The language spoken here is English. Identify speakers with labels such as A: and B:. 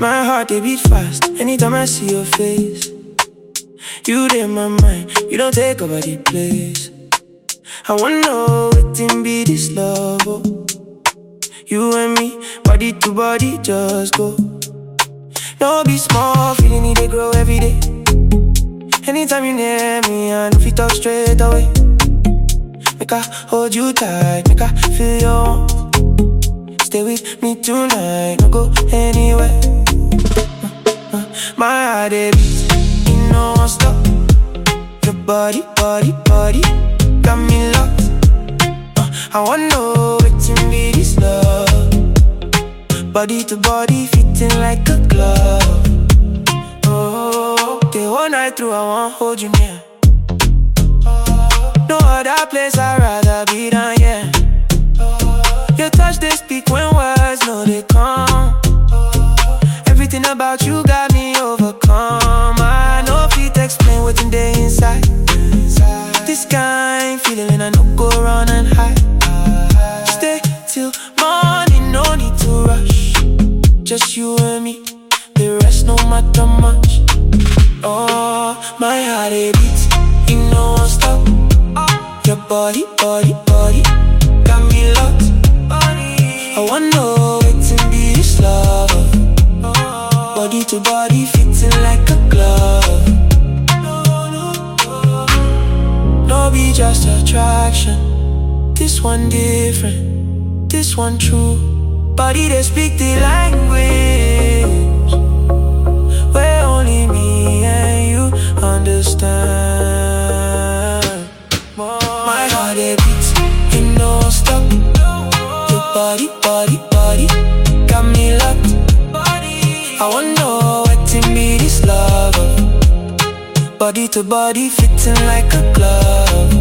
A: My heart they beat fast anytime I see your face. You in my mind, you don't take over the place. I wanna know what in be this love, oh. You and me, body to body, just go. No be small, feeling it, they grow every day. Anytime you near me, I know if you talk straight away. Make I hold you tight, make I feel your warmth. Stay with me tonight, don't go anywhere. My heart they beat, you know I'm stuck. Your body, body, body got me locked. I wanna know what in be this love. Body to body, fitting like a glove. Oh, the whole night through I wanna hold you near. No other place I'd rather be than yeah. Your touch they speak when words know they come. Everything about you got me overcome. I know if it explain what's in there inside. This kind feeling I know go run and hide. Stay till morning, no need to rush. Just you and me, the rest no matter much. Oh, my heart it beats, you know I'm stuck. Your body, body, body got me locked. I wanna know what's in be this love. Body to body, fitting like a glove. No be just attraction. This one different, this one true. Body they speak the language where only me and you understand. My heart it beats, you know I'm stuck. Your body, body, body got me locked. I wanna know what in me this love. Body to body, fitting like a glove.